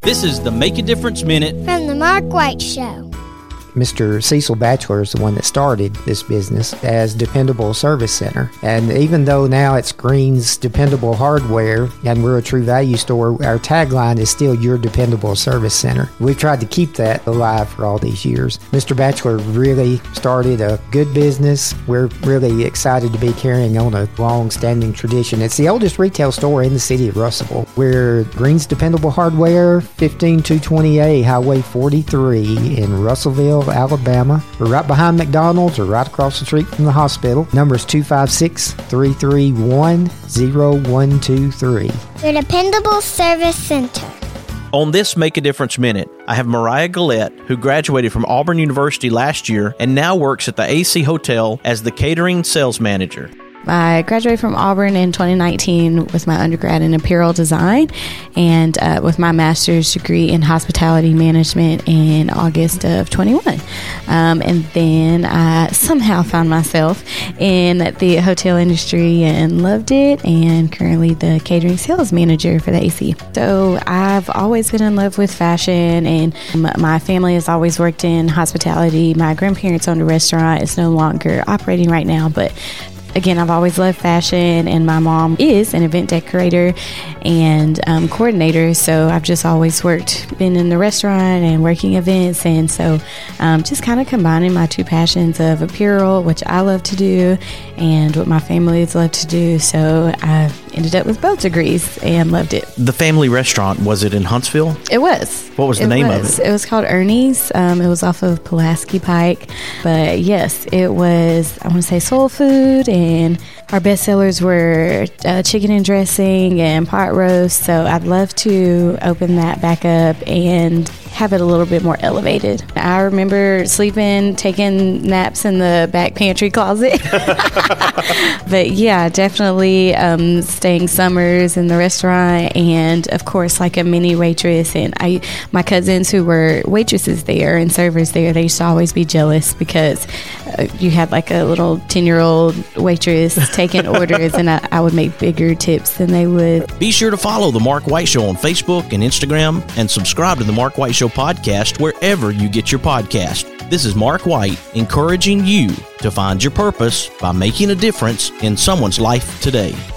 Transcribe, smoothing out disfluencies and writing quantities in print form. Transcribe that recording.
This is the Make a Difference Minute from the Mark White Show. Mr. Cecil Batchelor is the one that started this business as Dependable Service Center. And even though now it's Green's Dependable Hardware and we're a True Value store, our tagline is still Your Dependable Service Center. We've tried to keep that alive for all these years. Mr. Batchelor really started a good business. We're really excited to be carrying on a long-standing tradition. It's the oldest retail store in the city of Russellville. We're Green's Dependable Hardware, 15220A Highway 43 in Russellville, Alabama. We're right behind McDonald's or right across the street from the hospital. Number is 256-331-0123. Your Dependable Service Center. On this Make a Difference Minute, I have Mariah Gillette, who graduated from Auburn University last year and now works at the AC Hotel as the catering sales manager. I graduated from Auburn in 2019 with my undergrad in apparel design and with my master's degree in hospitality management in August of 21. And then I somehow found myself in the hotel industry and loved it, and currently the catering sales manager for the AC. So I've always been in love with fashion, and my family has always worked in hospitality. My grandparents owned a restaurant. It's no longer operating right now, but again, I've always loved fashion, and my mom is an event decorator and coordinator, so I've just always been in the restaurant and working events, and so just kind of combining my two passions of apparel, which I love to do, and what my family has loved to do, so I ended up with both degrees and loved it. The family restaurant, was it in Huntsville? It was. What was the name of it? It was called Ernie's. It was off of Pulaski Pike, but yes, it was, I want to say, soul food, and our best sellers were chicken and dressing and pot roast, so I'd love to open that back up and have it a little bit more elevated. I remember taking naps in the back pantry closet. But yeah, definitely staying summers in the restaurant, and of course like a mini waitress. And my cousins who were waitresses there and servers there, they used to always be jealous because you had like a little 10-year-old waitress taking orders, and I would make bigger tips than they would. Be sure to follow The Mark White Show on Facebook and Instagram, and subscribe to The Mark White Show podcast wherever you get your podcast. This is Mark White, encouraging you to find your purpose by making a difference in someone's life today.